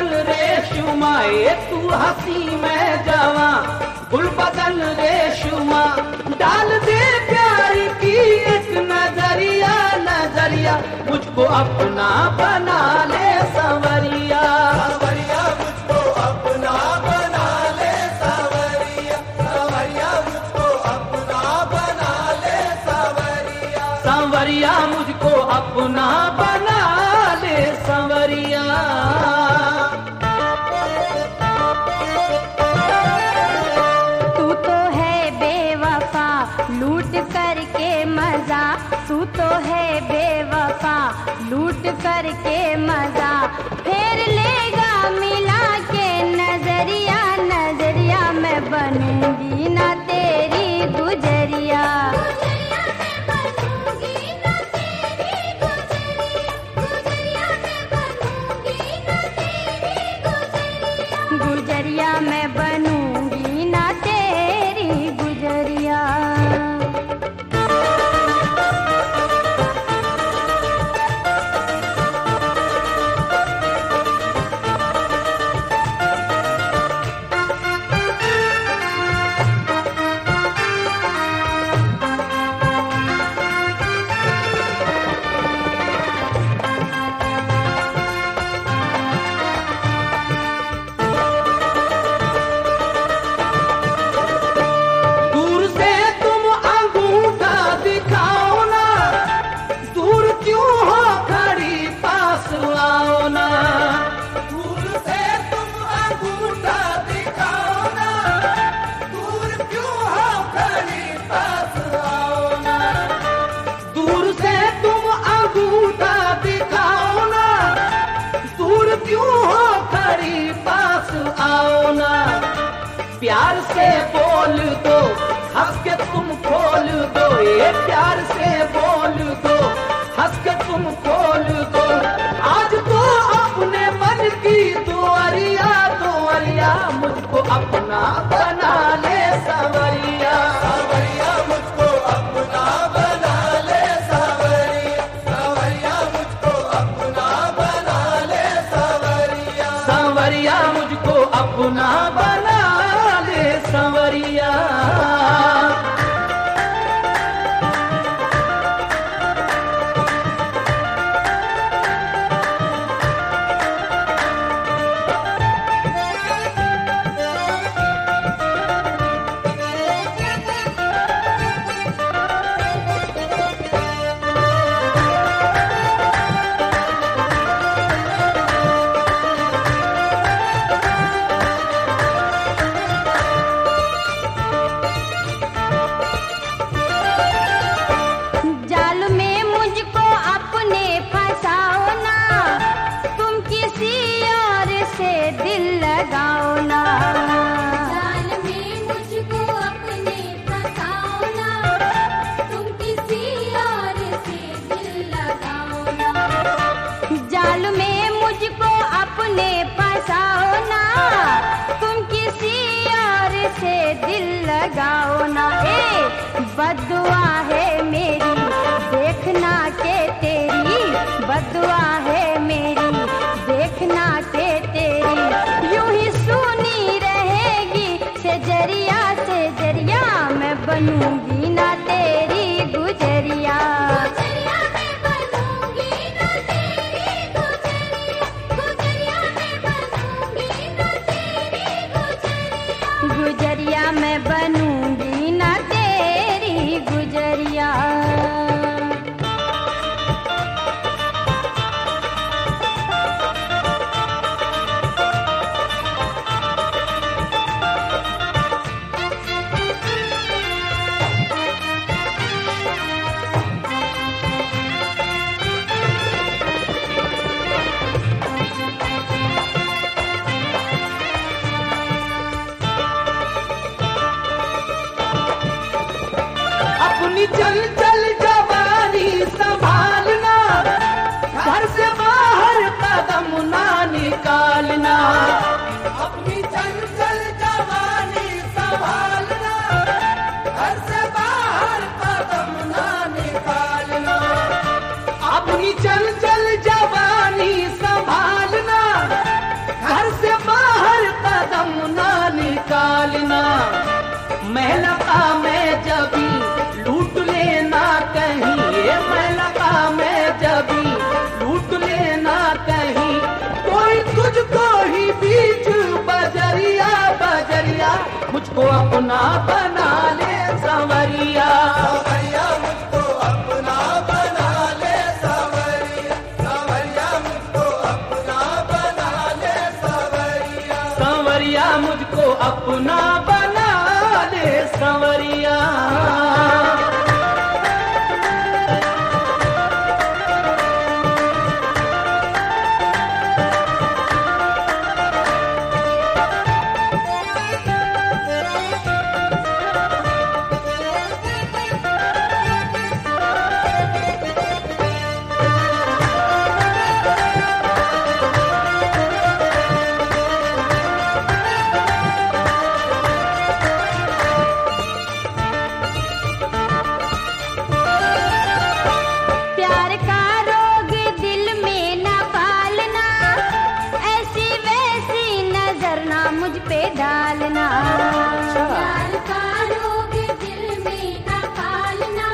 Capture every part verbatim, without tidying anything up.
बदन रेशमा ए तू हंसी मैं जवा, गुल बदन रेशमा डाल दे प्यार की एक नजरिया नजरिया, मुझको अपना बना ले संवरिया, सांवरिया मुझको अपना बना ले सांवरिया, सांवरिया मुझको अपना बना ले सांवरिया, सांवरिया मुझको अपना बना ले संवरिया। तू तो है बेवफा लूट करके मजा, तू तो है बेवफा लूट करके मजा, फिर लेगा मिला के नजरिया नजरिया, मैं बनूंगी ना तेरी गुजरिया, गुजरिया मैं बनूंगी ना तेरी गुजरिया। दूर से तुम अंगूठा दिखाओ ना, दूर क्यों हो खड़ी पास आओ ना, दूर से तुम अंगूठा दिखाओ ना, दूर क्यों हो खड़ी पास आओ ना, दूर से तुम अंगूठा दिखाओ ना, दूर क्यों हो खड़ी पास आओ ना, प्यार से बोल दो हंस के तुम खोल दो, ये प्यार से बोल दो हंस के तुम खोल दो, आज तो अपने मन की दुआरिया दुआरिया, मुझको अपना बना ले संवरिया, सांवरिया मुझको अपना बना ले सांवरिया, सांवरिया मुझको अपना बना ले सांवरिया, संवरिया मुझको अपना बना ले संवरिया। जाल में मुझको अपने फंसाओ ना, तुम किसी और से दिल लगाओ ना, जाल में मुझको अपने फंसाओ ना, तुम किसी और से दिल लगाओ ना, जाल में मुझको अपने फंसाओ ना, तुम किसी और से दिल लगाओ ना, ए बद्दुआ है मेरी देखना के तेरी, बद्दुआ है मेरी देखना के तेरी, यूं ही सुनी रहेगी सेजरिया सेजरिया, मैं बनूंगी ना तेरी गुजरिया, गुजरिया मैं बनूंगी ना तेरी गुजरिया, गुजरिया मैं बनूंगी ना तेरी गुजरिया, गुजरिया मैं बनूंगी ना तेरी गुजरिया। अपनी चल चल जवानी संभालना, घर से बाहर कदम ना निकालना, अपनी चल चल जवानी संभालना, घर से बाहर कदम ना निकालना, अपनी चल चल जवानी संभालना, घर अपना बना ले संवरिया। सावरिया मुझको अपना बना ले सावरिया, सावरिया मुझको अपना बना ले सावरिया। संवरिया मुझको अपना बना ले संवरिया। प्यार का रोग दिल में न पालना, ऐसी वैसी नजर ना मुझ पे डालना। प्यार का रोग दिल में न पालना,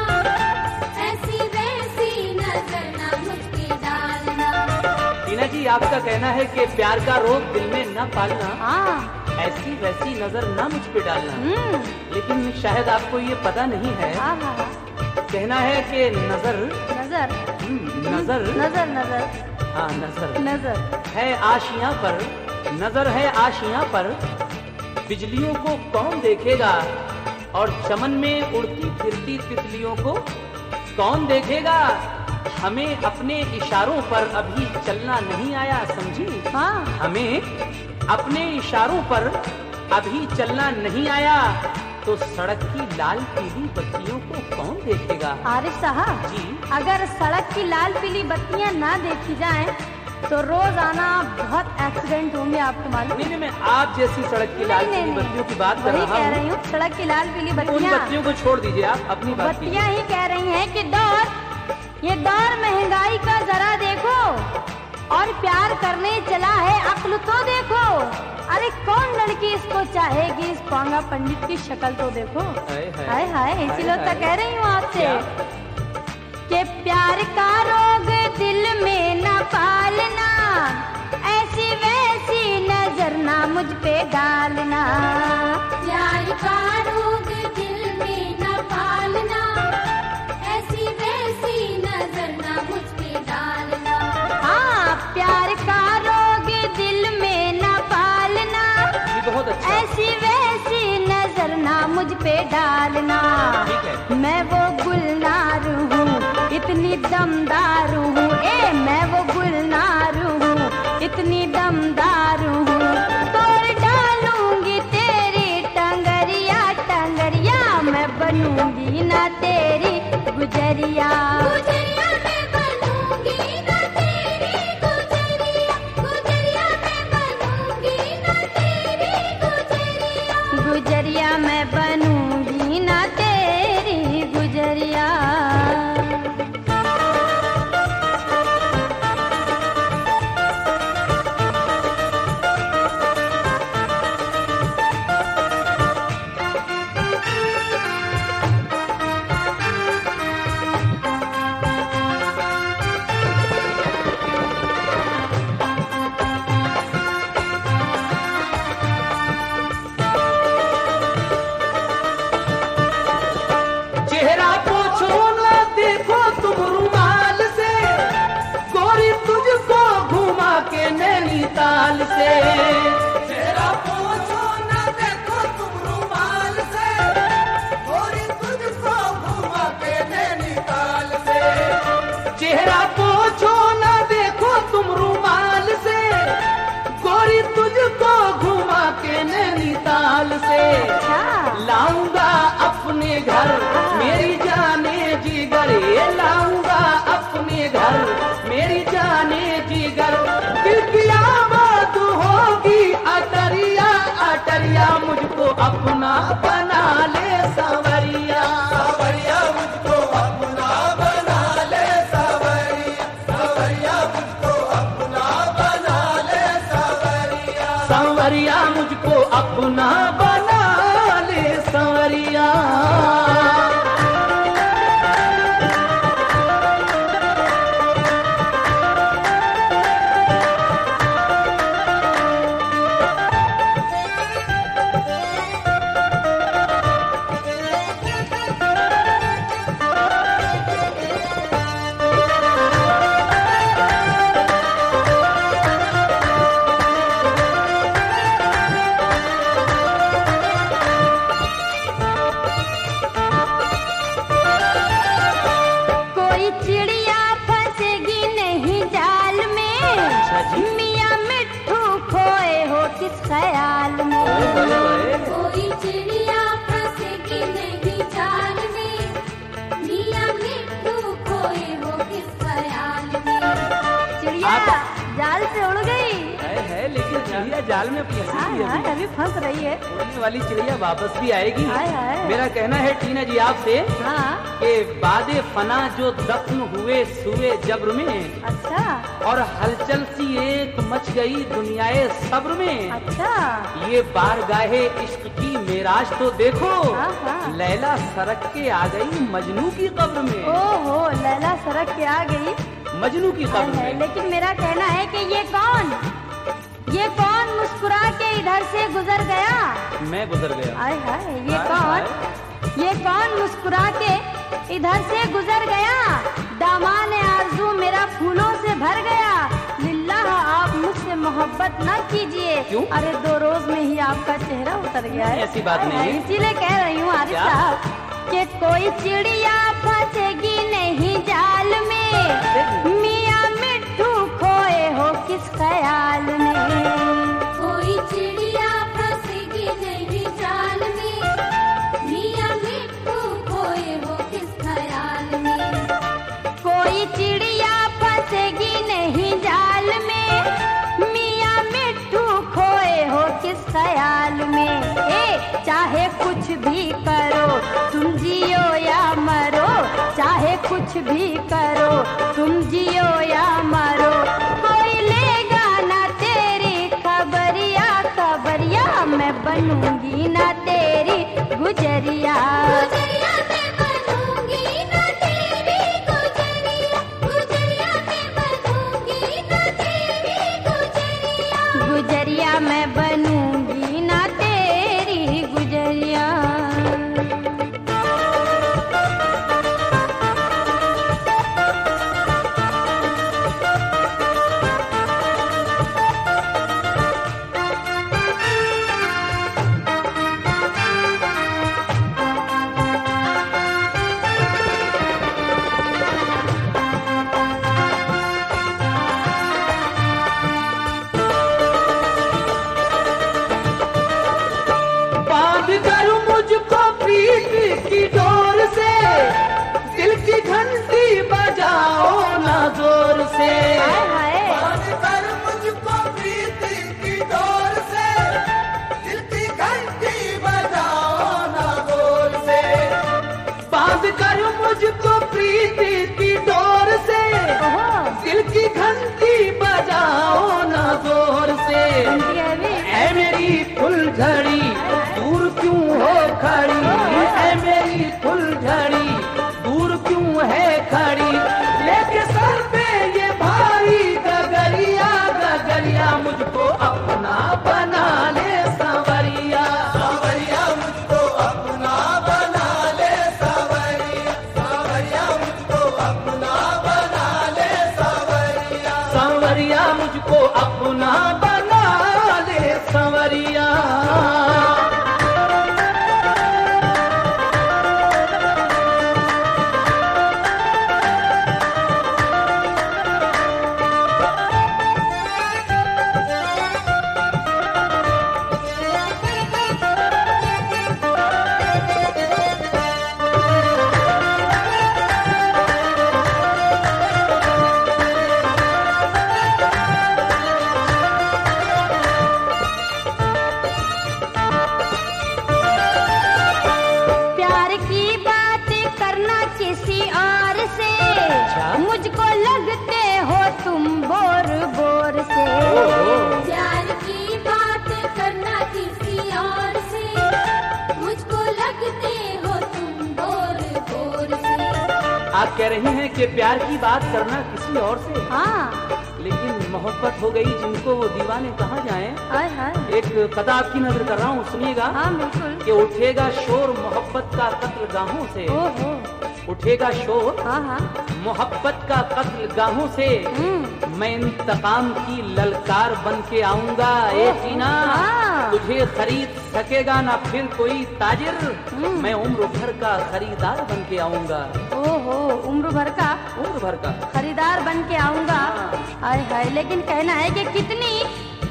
ऐसी वैसी नजर ना मुझ पे डालना। टीना जी, आपका कहना है कि प्यार का रोग दिल में न पालना, हाँ। ऐसी वैसी नजर ना मुझ पे डालना। हम्म। लेकिन शायद आपको ये पता नहीं है, हाँ हाँ हाँ। कहना है कि नजर नजर हम्म, नजर नजर नजर हाँ नजर नजर है आशियां पर, नजर है आशियां पर, बिजलियों को कौन देखेगा, और चमन में उड़ती फिरती तितलियों को कौन देखेगा। हमें अपने इशारों पर अभी चलना नहीं आया, समझी। हाँ। हमें अपने इशारों पर अभी चलना नहीं आया, तो सड़क की लाल पीली बत्तियों को कौन देखेगा। आरिफ साहब जी। अगर सड़क की लाल पीली बत्तियां ना देखी जाएं तो रोजाना बहुत एक्सीडेंट होंगे, आपको मालूम नहीं नहीं, मैं आप जैसी सड़क की लाल नहीं, पीली नहीं, बत्तियों की बात कर वही रहा कह हूँ। रही हूँ, सड़क की लाल पीली उन बत्तियां बत्तियों को छोड़ दीजिए, आप अपनी बात कीजिए। बत्तियां ही कह रही हैं कि दौर, ये दौर महंगाई का जरा देखो, और प्यार करने चला है अक्ल तो देखो। अरे कौन लड़की इसको चाहेगी, इस पांगा पंडित की शक्ल तो देखो। हाय, हाय। हाय हाय, इसीलिए हाय, तो हाय। कह रही हूँ आपसे क्या? कि प्यार का रोग दिल में न पालना, ऐसी वैसी नजर ना मुझ पे डालना। प्यार का रोग दिल में न पालना, ऐसी वैसी नजर ना मुझ पे डालना। हाँ, प्यार का रोग दिल में न पालना, जी बहुत अच्छा। ऐसी वैसी नजर ना मुझ पे डालना। ठीक है। मैं वो गुलनार हूँ, इतनी दमदार हूँ, ए मैं वो गुलनार हूँ, इतनी दमदार हूँ, तोड़ डालूंगी तेरी टंगरिया टंगरिया, मैं बनूंगी ना तेरी गुजरिया। गुजरिया मैं बनूंगी ना तेरी गुजरिया, गुजरिया मैं बनूंगी ना तेरी गुजरिया, गुजरिया मैं बनूंगी ना तेरी गुजरिया। चेहरा पोछो ना देखो तुम रुमाल से, गोरी तुझको घुमा के नैनीताल से। चेहरा पोछो ना देखो तुम रुमाल से, गोरी तुझको घुमा के नैनीताल से। चेहरा पोछो ना देखो तुम रुमाल से, गोरी तुझको घुमा के नैनीताल से। लाऊंगा अपने घर मेरी जाने जिगर, ये लाऊंगा अपने घर मेरी जाने जिगर। दिल की आबाद होगी अटरिया अटरिया, मुझको अपना बना ले सांवरिया। सावरिया मुझको अपना बना ले सावरिया, सावरिया मुझको अपना बना ले सावरिया। सांवरिया मुझको अपना बना ले सांवरिया। चिड़िया फंसेगी नहीं जाल में, मियाँ मिट्टू खोए हो किस ख्याल में। चिड़िया आप- जाल से उड़ गई। है, है लेकिन चिड़िया जाल में फंसी हाँ हुई है हाँ, अभी। अभी फंस रही है। उड़ने वाली चिड़िया वापस भी आएगी। हाय हाय। मेरा कहना है टीना जी आपसे हाँ कि बादे फना जो दफन हुए सुए जब्र में, अच्छा और हलचल सी एक मच गई दुनियाए सब्र में, अच्छा। ये बारगाहे इश्क की मेराज तो देखो, हाँ, हाँ। लैला सरक के आ गई मजनू की कब्र में। ओहो लैला सड़क के आ गई। मजनू की हाय कब्र हाय, में। लेकिन मेरा कहना है कि ये कौन ये कौन मुस्कुरा के इधर से गुजर गया। मैं गुजर गया। हाय हाय, ये हाय, कौन ये कौन मुस्कुरा के इधर से गुजर गया। दामान आरज़ू मेरा फूलों से भर गया। लिल्लाह आप मुझसे मोहब्बत न कीजिए। क्यों? अरे दो रोज में ही आपका चेहरा उतर गया है। ऐसी बात हाय नहीं हाय, है। इसीलिए कह रही हूँ आरिफ क्या? साहब कि कोई चिड़िया फंसेगी नहीं जाल में, मियाँ मिट्टू खोए हो किस ख्याल में। कोई चिड़िया फंसेगी नहीं जाल में, मियाँ मिट्टू खोए हो किस ख्याल में। कोई चिड़िया फंसेगी नहीं जाल में, मियाँ मिट्टू खोए हो किस ख्याल में। ए, चाहे कुछ भी करो तुम जियो या मरो, चाहे कुछ भी करो तुम जियो या मरो, कोई लेगा ना तेरी खबरिया खबरिया, मैं बनूंगी ना तेरी गुजरिया। गुजरिया मैं बनूंगी ना तेरी गुजरिया, गुजरिया मैं बनूंगी ना तेरी गुजरिया, गुजरिया मैं बनूंगी ना तेरी गुजरिया। बांध कर मुझको प्रीत की डोर से, दिल की घंटी बजाओ ना जोर से। हाय हाय, बांध कर मुझको प्रीति की डोर से, दिल की घंटी बजाओ ना जोर से। बांध कर मुझको प्रीत की डोर से, ओहो दिल की घंटी बजाओ ना जोर से। घंटी है भी। ऐ मेरी फुलझड़ी दूर क्यों हो खड़ी, ऐ मेरी फुलझड़ी दूर क्यों है खड़ी, लेके सर पे ये भारी गगरिया गगरिया, मुझको अपना बना ले सांवरिया। सावरिया मुझको अपना बना ले सावरिया, सावरिया मुझको अपना बना ले सावरिया। सांवरिया मुझको अपना बना ले सांवरिया। प्यार की बात करना किसी और से, मुझको लगते हो तुम बोर बोर से। प्यार की बात करना किसी और से, मुझको लगते हो तुम बोर बोर से। आप कह रही हैं कि प्यार की बात करना किसी और से, हाँ लेकिन मोहब्बत हो गई जिनको वो दीवाने कहाँ जाएं। हाय हाय, एक कथा आपकी नजर कर रहा हूँ, सुनिएगा। हाँ बिल्कुल। कि उठेगा शोर मोहब्बत का कत्ल गाहों से, ओहो उठेगा शोर हाँ हाँ, मोहब्बत का कत्ल गाहों से, हम्म मैं इंतकाम की ललकार बन के आऊंगा। ए टीना, हाँ। तुझे खरीद सकेगा ना फिर कोई ताजिर, मैं उम्र भर का खरीदार बन के आऊंगा। ओहो उम्र भर का उम्र भर का खरीदार बन के आऊंगा। हाय हाय, लेकिन कहना है कि कितनी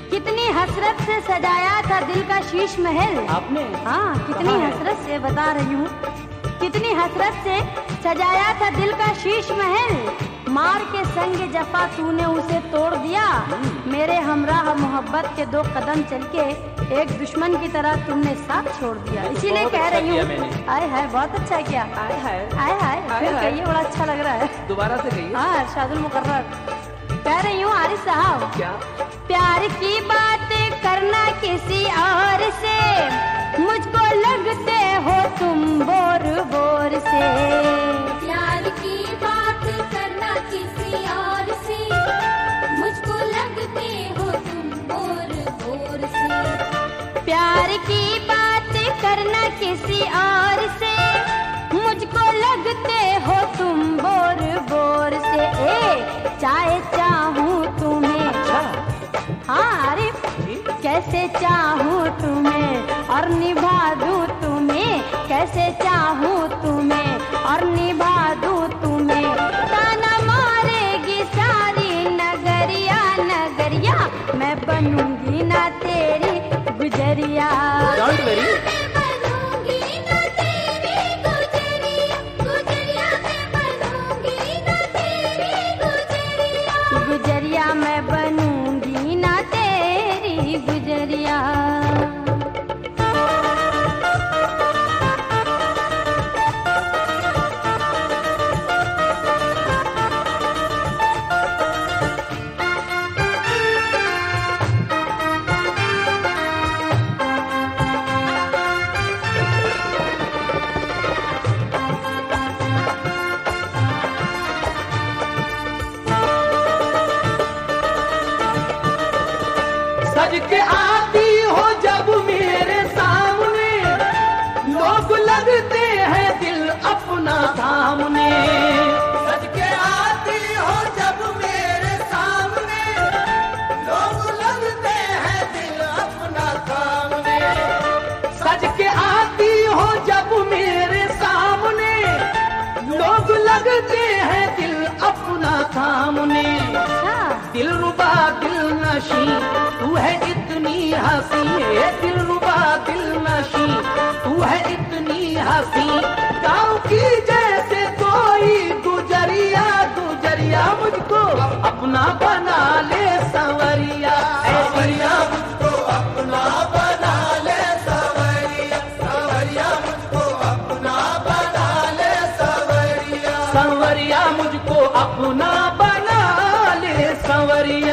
कितनी हसरत से सजाया था दिल का शीश महल। आपने? हाँ, कितनी कहाँ है? हसरत से बता रही हूँ, कितनी हसरत से सजाया था दिल का शीश महल। मार के संग जफा तूने उसे तोड़ दिया। मेरे हमराह मोहब्बत के दो कदम चल के एक दुश्मन की तरह तुमने साथ छोड़ दिया। इसीलिए बहुत कह अच्छा रही किया हूँ, मैंने। आय हाय बहुत अच्छा किया। आय हाय आय हाय आय फिर हाय। कहिए, बड़ा अच्छा लग रहा है। दोबारा से कहिए। हाँ, अरशादुल मुकर्रर। कह रही हूँ आरिफ साहब, क्या? प्यार की बात करना किसी और से, मुझको लगते हो तुम बोर बोर से। प्यार की बात करना किसी और से, मुझको लगते हो तुम बोर बोर से। प्यार की बात करना किसी और से, मुझको लगते हो तुम बोर बोर से। ए चाहे चाहूँ तुम्हें, हाँ आरिफ, कैसे चाहूँ तुम्हें और निभा दूँ तुम्हें, कैसे चाहूँ तुम्हें और निभा दूँ तुम्हें। ताना मारेगी सारी नगरिया नगरिया, मैं बनूंगी ना तेरी गुजरिया। Don't worry. मैं बनूंगी ना तेरी गुजरिया, गुजरिया मैं बनूंगी ना तेरी गुजरिया। गुजरिया मैं बनूंगी ना तेरी गुजरिया। सज के आती हो जब मेरे सामने, लोग लगते हैं दिल अपना सामने। सज के आती हो जब मेरे सामने, लोग लगते हैं दिल अपना सामने। सज के आती हो जब मेरे सामने, लोग लगते हैं दिल अपना सामने। अच्छा, दिल रुबा दिल नशी तू है इतनी हंसी, दिल रुबा दिल नशी तू है इतनी हंसी। गाँव की जैसे कोई गुजरिया गुजरिया, मुझको अपना बना ले संवरिया। सावरिया मुझको अपना बना ले सावरिया, सावरिया मुझको अपना बना ले सावरिया। संवरिया मुझको अपना बना ले संवरिया।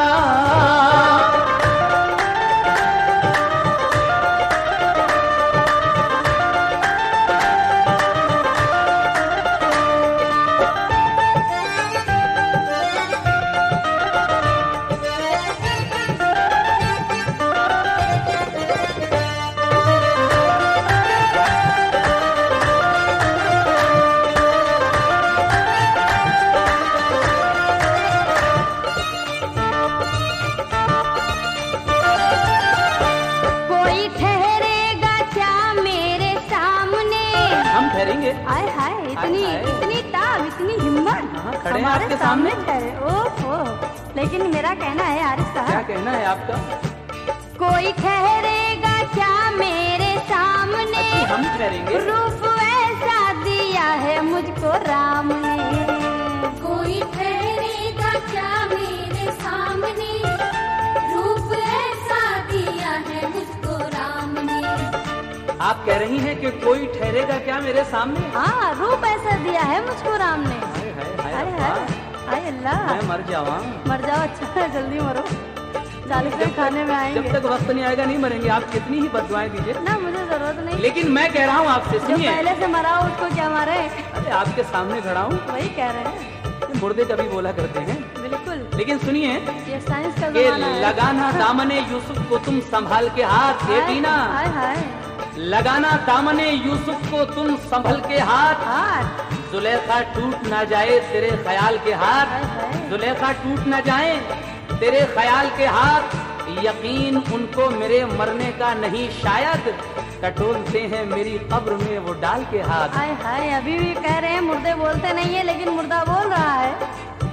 कोई ठहरेगा क्या मेरे सामने। हम ठहरेंगे। आय हाय, इतनी हाय हाय। इतनी ताब, इतनी हिम्मत, हाँ, खड़े हैं हमारे आपके सामने सामने। ठहरे। ओहो, लेकिन मेरा कहना है आरिफ क्या साहब, कहना है आपका? कोई ठहरेगा क्या मेरे सामने। अच्छी, हम ठहरेंगे। रूप ऐसा दिया है मुझको राम ने। कोई ठहरेगा क्या मेरे सामने, रूप ऐसा दिया है मुझको राम ने। आप कह रही हैं कि कोई ठहरेगा क्या मेरे सामने? हाँ, रूप ऐसा दिया है मुझको राम ने। हाय हाय हाय हाय हाय, अल्लाह, हाय अल्लाह, मैं मर जावा। मर जाओ। अच्छा है, जल्दी मरो, जालिम खाने में आएंगे। जब तक वक्त नहीं आएगा नहीं मरेंगे। आप कितनी ही बददुआएं दीजिए, ना मुझे जरूरत नहीं। लेकिन मैं कह रहा हूँ आपसे, जो सुनिए। पहले से मरा हो उसको क्या मारे। अरे आपके सामने खड़ा हूँ, वही कह रहे हैं, मुर्दे कभी बोला करते हैं। बिल्कुल। लेकिन सुनिए ये साइंस का कि जमाना है। लगाना दामने यूसुफ को तुम संभाल के हाथ, ये हाय, बीना हाय हाय, लगाना दामने यूसुफ को तुम संभल के हाथ। हाथ, जुलेखा टूट ना जाए तेरे ख्याल के हाथ, हाय हाय। जुलेखा टूट ना जाए तेरे ख्याल के हाथ। यकीन उनको मेरे मरने का नहीं, शायद टटोलते हैं मेरी कब्र में वो डाल के हाथ। हाय हाय, अभी भी कह रहे हैं मुर्दे बोलते नहीं है, लेकिन मुर्दा बोल रहा है।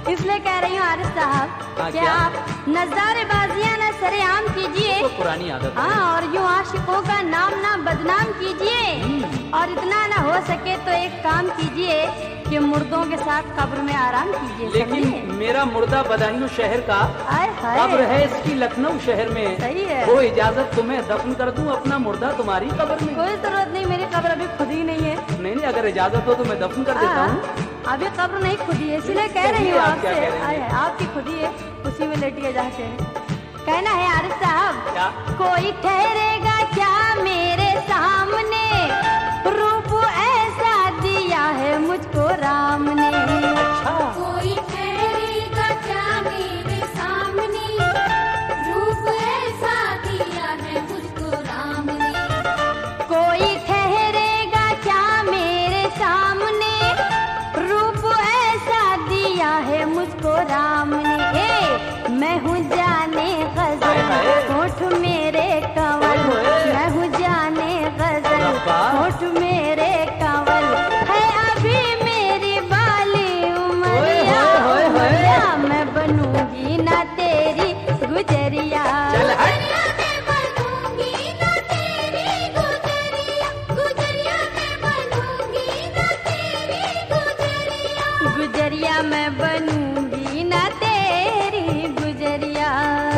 इसलिए कह रही हूँ आरिफ साहब हाँ, कि क्या? आप नजरारेबाजियां न सरेआम कीजिए, तो पुरानी आदत है। हाँ, और यूं आशिकों का नाम ना बदनाम कीजिए, और इतना ना हो सके तो एक काम कीजिए कि मुर्दों के साथ कब्र में आराम कीजिए। लेकिन समझिए? मेरा मुर्दा बदायूं शहर का आय हाय, कब्र है इसकी लखनऊ शहर में। सही है। वो इजाजत तुम्हें दफन कर दूं अपना मुर्दा तुम्हारी कब्र में? कोई जरूरत नहीं, मेरी कब्र अभी खुद ही नहीं है। नहीं नहीं, अगर इजाजत हो तो मैं दफन कर देता हाँ, हूँ। अभी कब्र नहीं खुदी है, इसलिए कह रही हूँ आप क्या आपसे। कह रही हैं? आय हाय, आपकी खुदी है, उसी में लेटिए जाके। कहना है आरिफ साहब, क्या? कोई ठहरेगा क्या मेरे सामने, रूप ऐसा दिया है मुझको राम ने। अच्छा, कोई ठहरेगा क्या मेरे सामने, रूप ऐसा दिया है मुझको राम ने। कोई ठहरेगा क्या मेरे सामने, रूप ऐसा दिया है मुझको राम ने। ए, मैं हूँ जाने गजल, हाय हाय। होठ मेरे कंवल, ओए होए। मैं हूँ जाने गजल, रब्बा। होठ मेरे कंवल, है अभी मेरी बाली उमरिया, ओए होए होए होए। उमरिया, मैं बनूंगी ना तेरी गुजरिया। चल हट। गुजरिया मैं बनूंगी ना तेरी गुजरिया, गुजरिया मैं बनूंगी ना तेरी गुजरिया। गुजरिया मैं बनूंगी ना तेरी गुजरिया।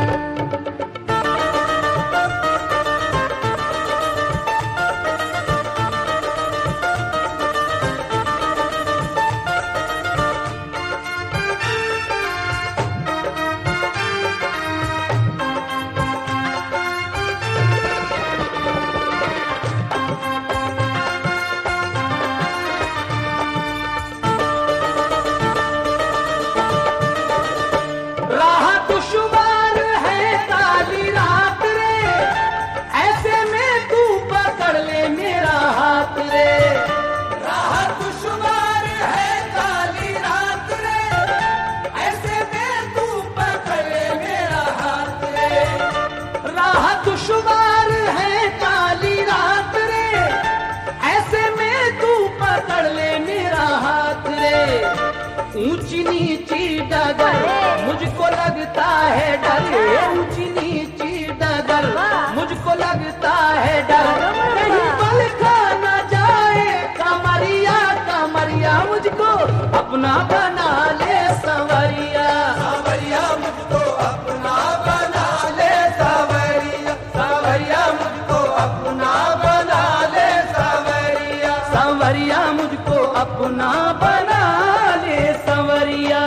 राह दुश्वार है काली रात रे, ऐसे में तू पकड़ ले मेरा हाथ रे। राह दुश्वार है काली रात रे, ऐसे में तू पकड़ ले मेरा हाथ रे। राह दुश्वार है काली रात रे, ऐसे में तू पकड़ ले मेरा हाथ रे। ऊंची नीची डगर मुझको लगता है डर, ऊंची नीची डगर मुझको लगता है डर। कहीं बल खा न जाए कमरिया, कमरिया मुझको अपना बना ले संवरिया। सावरिया मुझको अपना बना ले सावरिया, सावरिया मुझको अपना बना ले सावरिया। संवरिया मुझको अपना बना ले संवरिया।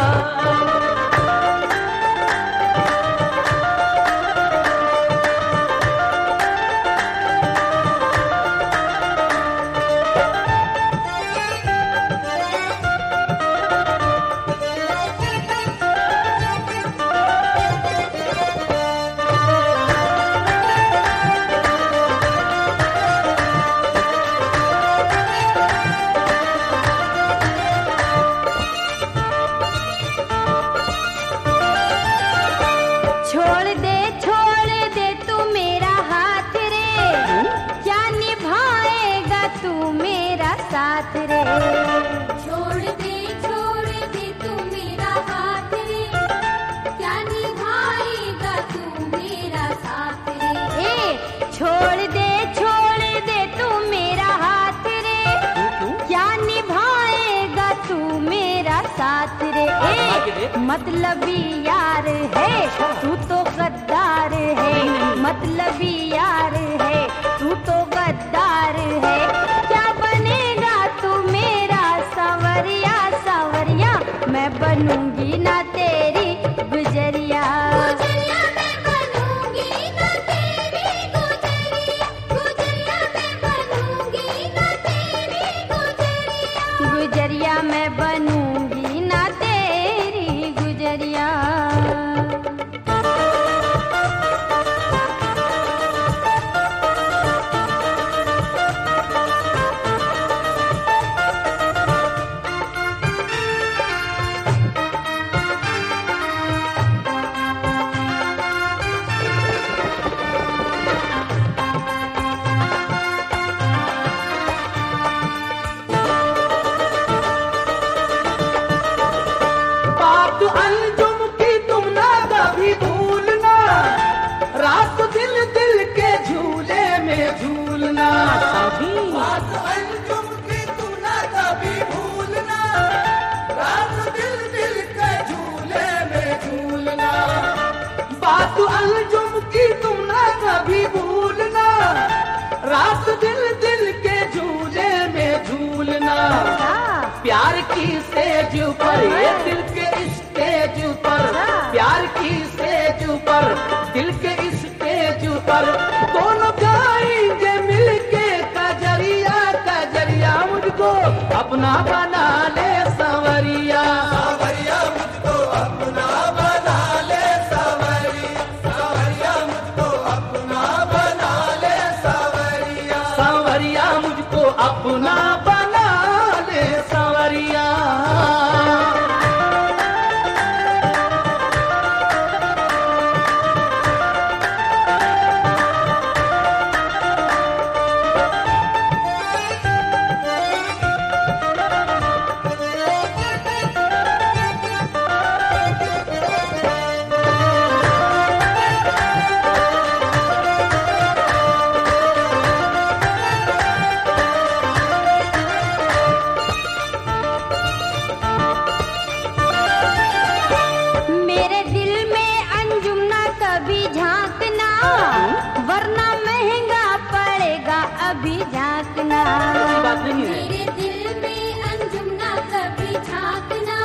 छोड़ दे छोड़ दे तू मेरा हाथ रे, क्या निभाएगा तू मेरा साथ रे। छोड़ दे छोड़ दे तू मेरा हाथ रे, क्या निभाएगा तू मेरा साथ रे। ए, छोड़ दे छोड़ दे तू मेरा हाथ रे, क्या निभाएगा तू मेरा साथ रे। ए, मतलबी यार है तू तो गद्दार है, मतलबी यार है तू तो गद्दार है। क्या बनेगा तू मेरा सांवरिया, सांवरिया, मैं बनूंगी ना तेरी गुजरिया। गुजरिया मैं बनूंगी ना तेरी गुजरिया, गुजरिया मैं बनूंगी ना तेरी गुजरिया। गुजरिया मैं बनूंगी ना तेरी गुजरिया। की सेज पर, ये दिल के स्टेज पर, प्यार की सेज पर, दिल के स्टेज पर, दोनों गाएंगे मिलके कजरिया कजरिया, मुझको अपना बना ले संवरिया। सावरिया मुझको अपना बना ले सावरिया, सावरिया मुझको अपना बना ले सावरिया, सांवरिया मुझको अपना बना ले सांवरिया। मेरे दिल में अंजुम ना कभी झांकना, वरना महंगा पड़ेगा अभी झांकना। ऐसी बात नहीं है। मेरे दिल में अंजुम ना कभी झांकना,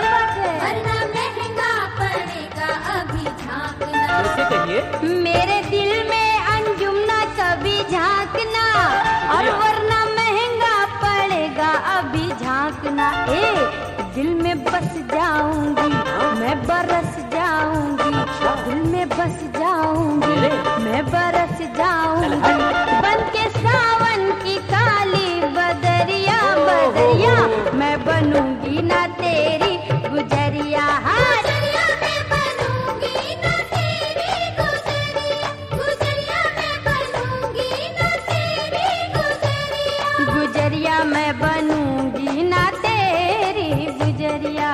वरना महंगा पड़ेगा अभी झांकना। कैसे कहिए? मेरे दिल में अंजुम ना कभी झांकना, और वरना महंगा पड़ेगा अभी झांकना। ए दिल में बस जाऊंगी मैं, बरस जाऊंगी दिल में बस जाऊंगी मैं, बरस जाऊंगी बन के सावन की काली बदरिया बदरिया, मैं बनूंगी ना तेरी गुजरिया। हाँ गुजरिया मैं बनूंगी ना तेरी गुजरिया, गुजरिया मैं बनूंगी ना तेरी गुजरिया, गुजरिया मैं बनूंगी ना तेरी गुजरिया।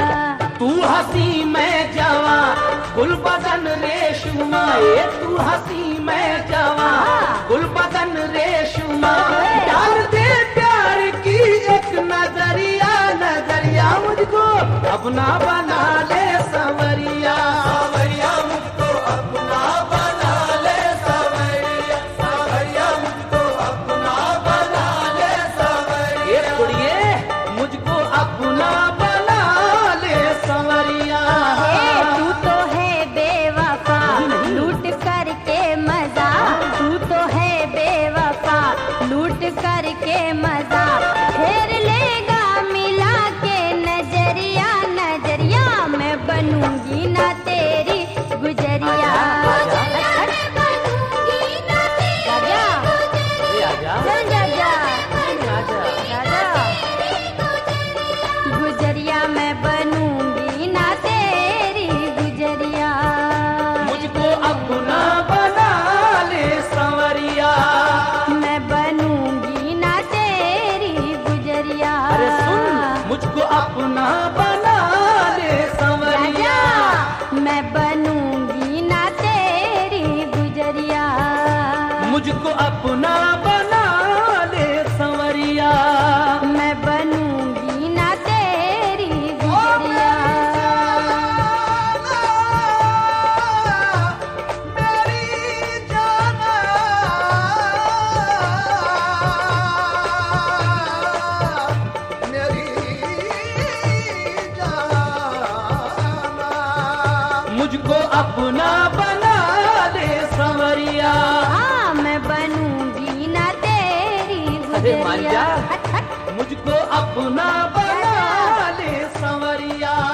तू हंसी मैं जवां गुल बदन रेशमा, ये तू हंसी मैं जवां गुल बदन रेशमा, प्यार दे प्यार की एक नजरिया नजरिया, मुझको अपना बना ले संवरिया। सावरिया मुझको अपना बना ले सावरिया, सावरिया मुझको अपना बना ले सावरिया, ये कुड़िए मुझको अपना बना ले संवरिया। ए, तू तो है बेवफा लूट करके मजा, तू तो है बेवफा लूट करके मजा, फेर लेगा मिला के नजरिया नजरिया, मैं बनूंगी ना तेरी गुजरिया। गुजरिया मैं बनूंगी ना तेरी राजा ए आजा राजा आजा गुजरिया मैं बनूंगी ना तेरी गुजरिया। मुझको अपना बना ले संवरिया। मैं बनूंगी ना तेरी गुजरिया। अरे सुन मुझको अपना बना ले संवरिया। राजा मैं बनूंगी ना तेरी गुजरिया। मुझको अपना बना ले संवरिया। मैं बनूंगी ना तेरी गुजरिया। मेरी जाना मेरी जाना, मुझको अपना बना ले संवरिया। हाँ मैं बनूंगी ना तेरी अरे मान गुजरिया। जा। मुझको अपना बना ले संवरिया।